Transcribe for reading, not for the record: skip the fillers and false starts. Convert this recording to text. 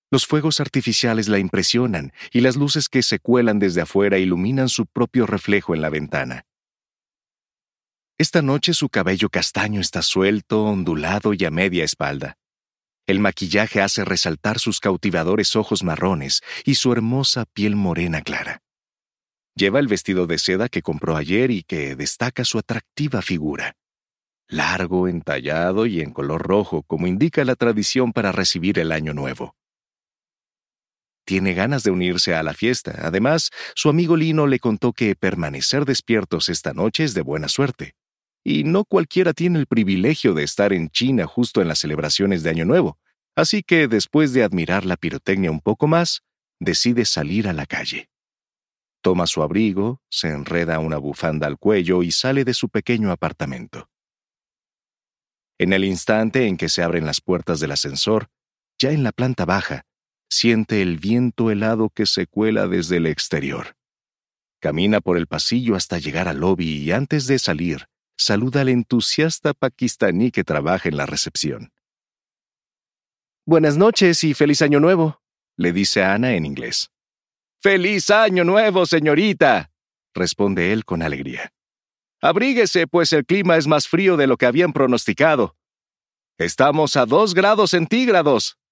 Los fuegos artificiales la impresionan y las luces que se cuelan desde afuera iluminan su propio reflejo en la ventana. Esta noche su cabello castaño está suelto, ondulado y a media espalda. El maquillaje hace resaltar sus cautivadores ojos marrones y su hermosa piel morena clara. Lleva el vestido de seda que compró ayer y que destaca su atractiva figura. Largo, entallado y en color rojo, como indica la tradición para recibir el Año Nuevo. Tiene ganas de unirse a la fiesta. Además, su amigo Lino le contó que permanecer despiertos esta noche es de buena suerte. Y no cualquiera tiene el privilegio de estar en China justo en las celebraciones de Año Nuevo. Así que, después de admirar la pirotecnia un poco más, decide salir a la calle. Toma su abrigo, se enreda una bufanda al cuello y sale de su pequeño apartamento. En el instante en que se abren las puertas del ascensor, ya en la planta baja, siente el viento helado que se cuela desde el exterior. Camina por el pasillo hasta llegar al lobby y antes de salir, saluda al entusiasta pakistaní que trabaja en la recepción. «Buenas noches y feliz Año Nuevo», le dice Ana en inglés. «¡Feliz Año Nuevo, señorita!», responde él con alegría. «Abríguese, pues el clima es más frío de lo que habían pronosticado. Estamos a 2 grados centígrados».